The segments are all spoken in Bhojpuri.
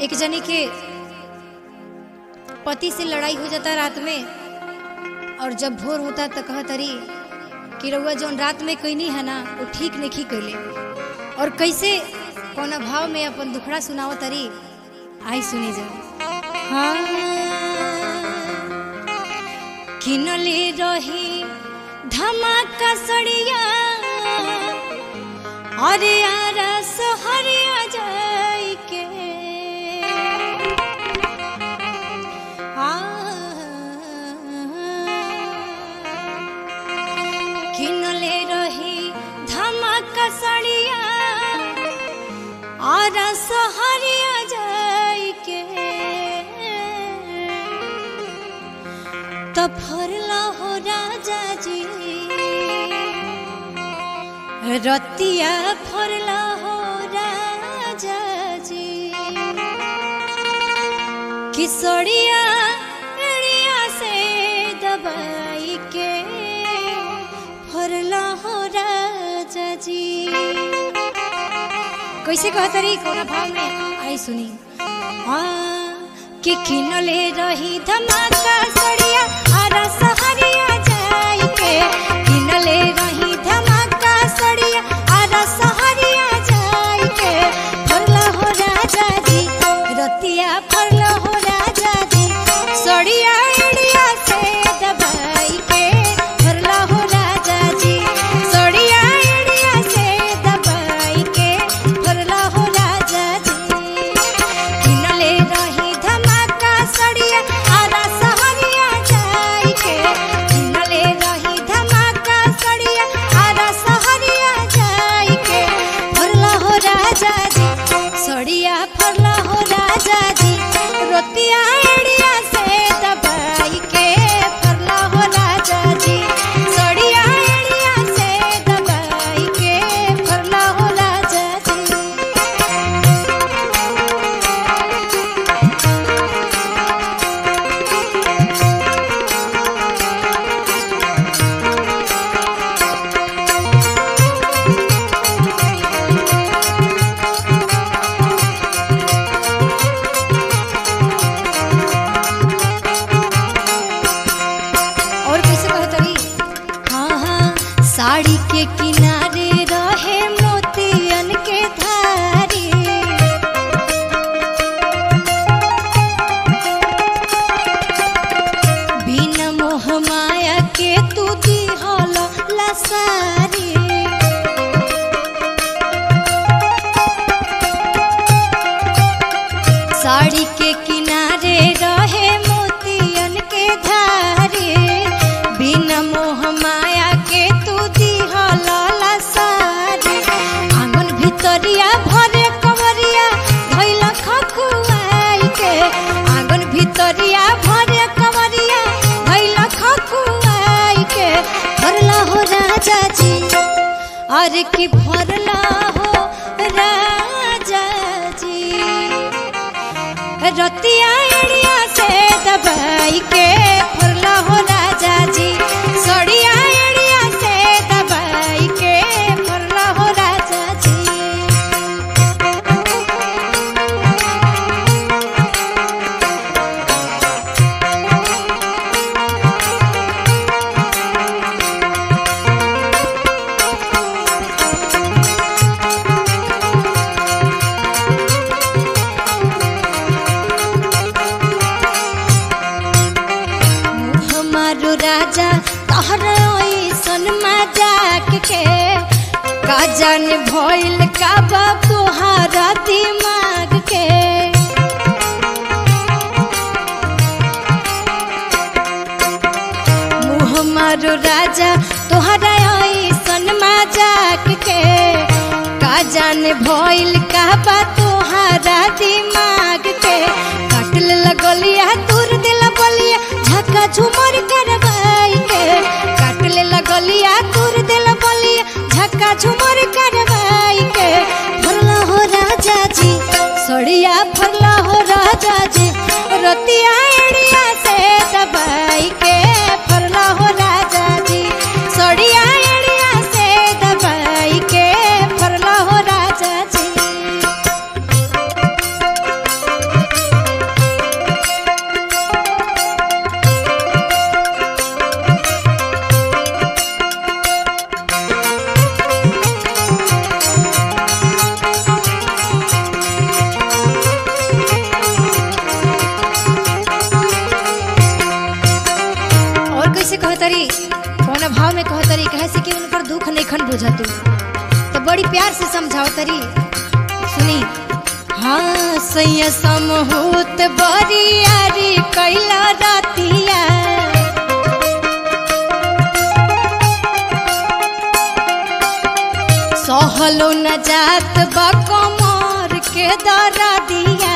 एक जने के पति से लड़ाई हो जाता रात में, और जब भोर होता तो कह तरी कि रउआ जौन रात में कैनी है ना वो ठीक नहीं कैले, और कैसे कौन भाव में अपन दुखड़ा सुनाओ तरी। आई सुनी जा। हाँ किनले रही धमाका सड़िया, अरे यारा सहरिया जाई के किनले रही धमाका सड़िया, आरा सहरिया जाई के तो फरला हो राजा जी, रतिया फरला हो राजा जी, किसड़िया एड़िया से दबाई के फरला हो राजा जी। कैसे कहतरी कोना भाव में आई सुनी। कि किनले रही धमाका सड़िया, आरा सहरिया जाई के किनले रही धमाका सड़िया, आरा सहरिया जाई के फरला हो राजा जी, रतिया फरला हो राजा जी, सड़िया एड़िया से दबाई के फरला हो राजा जी, सड़िया एड़िया से दबाई के फरला हो राजा जी। किनले रही धमाका सड़िया, आरा सहरिया जाई के किनले रही धमाका सड़िया, आरा सहरिया जाई के फरला हो राजा जी, सड़िया फरला हो राजा जी, रोतिया एड़िया से दबाई के फरला हो राजा जी, सड़िया एड़िया से दबाई के फरला हो राजा जी। और कैसे कहतरी। हाँ हाँ साड़ी के किनारे रहे मोतियन के धारी, बिना मोह माया के तू दिहल लसारी, साड़ी के किनारे रहे मोतियन के धारी, बिना मोह माया के तू दिहल लसारी, आंगन भितरिया भरे कवरिया धइल खखुआई के, आंगन भितरिया भरे कवरिया धइल खखुआई के भरला हो राजा जी, अरे कि भरला हो राजा जी, रतिया एड़िया से दबाई के फरला हो राजा जी, सड़िया एड़िया से दबाई के फरला हो राजा जी। हमारो राजा तहर ऐसन मजाक के का जान भइल का बा तोहारा दिमाग के, हमारो राजा तोहरा ऐसन मजाक के का जान भइल का बा तोहारा दिमाग के, काटल लगलिया दूर दिल बलिया झका झुमर करवाई के, काटल लगलिया दूर दिल बलिया झका झुमर करवाई के फरला हो राजा जी, सड़िया फरला हो राजा जी, रतिया एड़िया से दबाई के फरला हो राजा जी, सड़िया एड़िया से दबाई के फरला हो राजा जी। नैखन बुझा तू तो बड़ी प्यार से समझाओ तरी सुनी। हाँ सैया समहूत बरियारी कैला रातिया सहलो न जात बा कमर के दरा दिया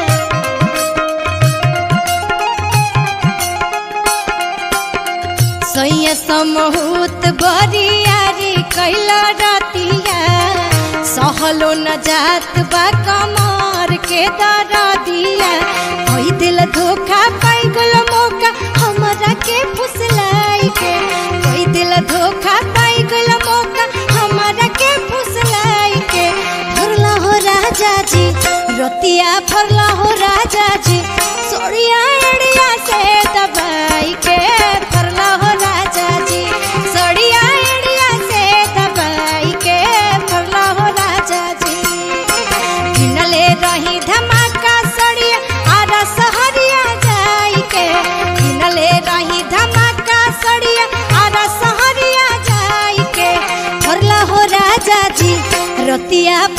सैया समहूत बरियारी कैला रातिया सहलो न जात बा कमर के दरा दिया कोई दिल धोखा पाई गल मौका हमरा के फुसलाई के कोई दिल धोखा पाई गल मौका हमरा के फुसलाई के फरला हो राजा जी रतिया फरला हो राजा जी सोड़िया एड़िया से दबाई के फरला हो राजा जी सोड़िया एड़िया से दबाई के फरला हो राजा जी किनले रही धमाका सड़िया आरा सहरिया जाई के किनले रही धमाका सड़िया आरा सहरिया जाई के फरला हो राजा जी रतिया